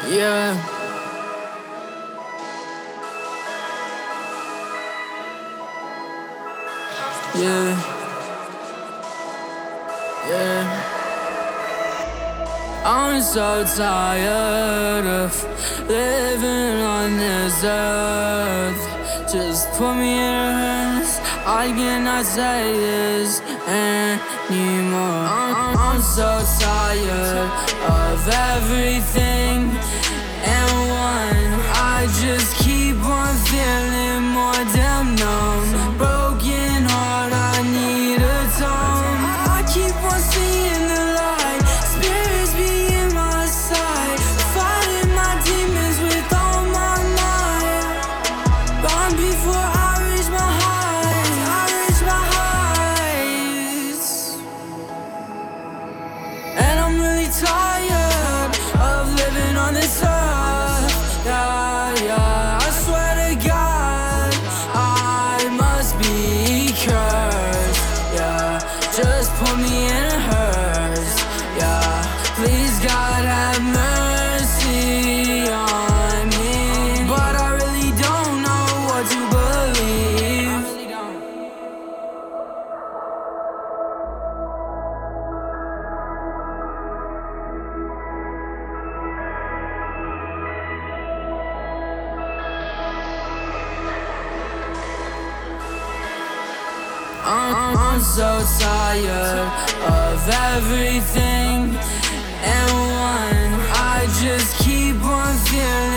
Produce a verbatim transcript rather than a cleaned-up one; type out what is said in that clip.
Yeah. Yeah. Yeah. I'm so tired of living on this earth. Just put me in her hands. I cannot say this anymore. I'm, I'm so tired of everything and one. I just keep on feeling more damn numb. Broken heart, I need a tone. I keep on seeing the light. Spirits be in my side, fighting my demons with all my might. Gone before I reach my heights. I reach my heights. And I'm really tired of living on this earth. Yeah, yeah. I swear to God, I must be cursed. Yeah, just put me in a hearse. Yeah, please God have mercy on me. But I really don't know what to believe. I really don't. I'm, I'm so tired of everything and one. I just keep on feeling